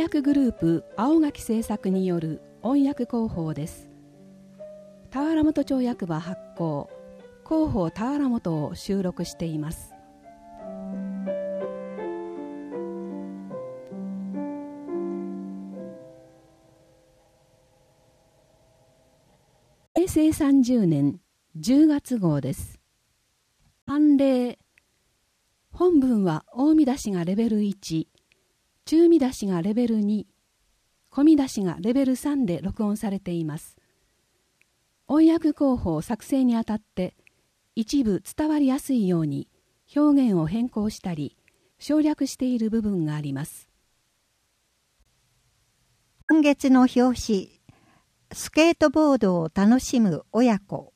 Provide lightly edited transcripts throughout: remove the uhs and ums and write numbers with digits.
訳グループ青垣製作による音訳広報です。田原本町役場発行広報田原本を収録しています。平成30年10月号です。判例。本文は大見出しがレベル1、中見出しがレベル2、小見出しがレベル3で録音されています。音訳広報作成にあたって一部伝わりやすいように表現を変更したり省略している部分があります。 今月の表紙、スケートボードを楽しむ親子。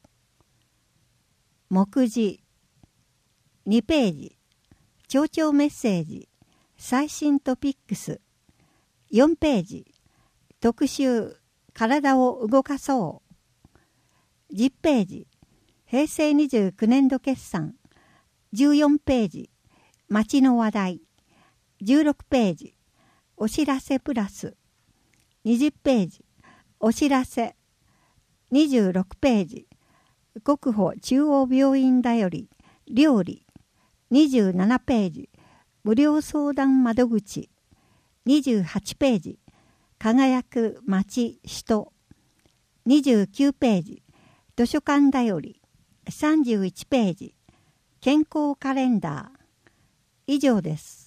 目次2ページ、町長メッセージ、最新トピックス。4ページ、特集、体を動かそう。10ページ、平成29年度決算。14ページ、町の話題。16ページ、お知らせプラス。20ページ、お知らせ。26ページ、国保中央病院だより料理。27ページ、無料相談窓口。28ページ、輝く町人。29ページ、図書館だより。31ページ、健康カレンダー。以上です。